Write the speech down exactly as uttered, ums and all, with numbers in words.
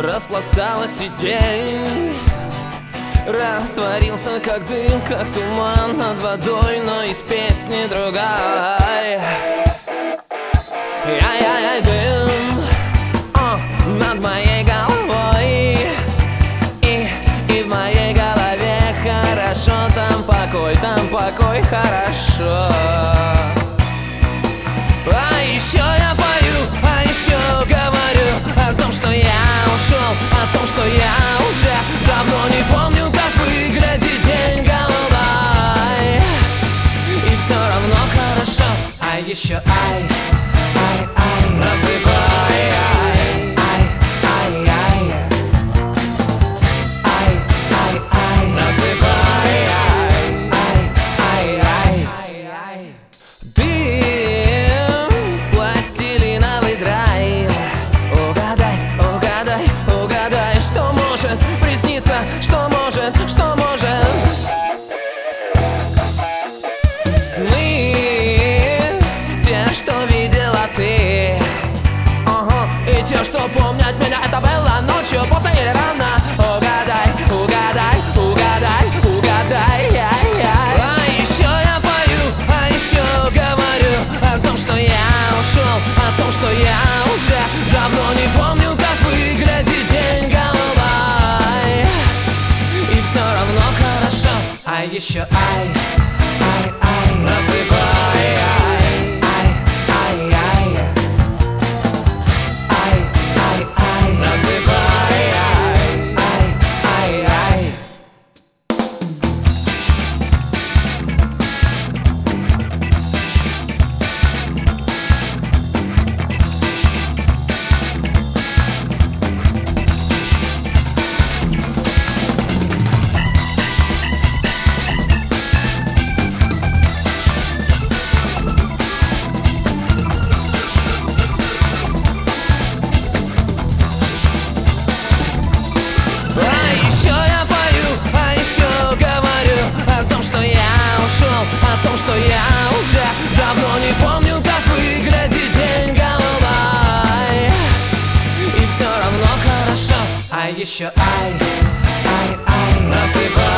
Распласталась и день растворился, как дым, как туман над водой, но из песни другая. Ай-яй-яй, дым о, над моей головой, и, и в моей голове хорошо, там покой, там покой, хорошо. А еще я пою, а еще говорю о том, что я ушел, о том, что я уже давно не помню, как выглядит день голубой. И все равно хорошо, а еще ай, ай, ай, засыпай, ай, ай, ай, ай, ай, ай, ай, засыпай, ай, ай, ай, ай, ай. Дым, пластилиновый драйв. Угадай, угадай, угадай, что может присниться, что может, что может. Сны, те, что видела ты, ага, и те, что помнят меня. Это было ночью, поздно или рано. Угадай, угадай, угадай, угадай, яй-яй. А еще я пою, а еще говорю о том, что я ушел, о том, что я уже давно не помню, как выглядит день голубой. И все равно хорошо, а еще ай, ай, ай, засыпай, ай, ай, ай, ай, ай, ай, ай, засыпай, ай, ай, ай, ай. А еще я пою, а еще говорю о том, что я ушел, о том, что я уже давно не помню, как выглядит день голубой. И все равно хорошо, а еще ай, ай, ай, засыпай.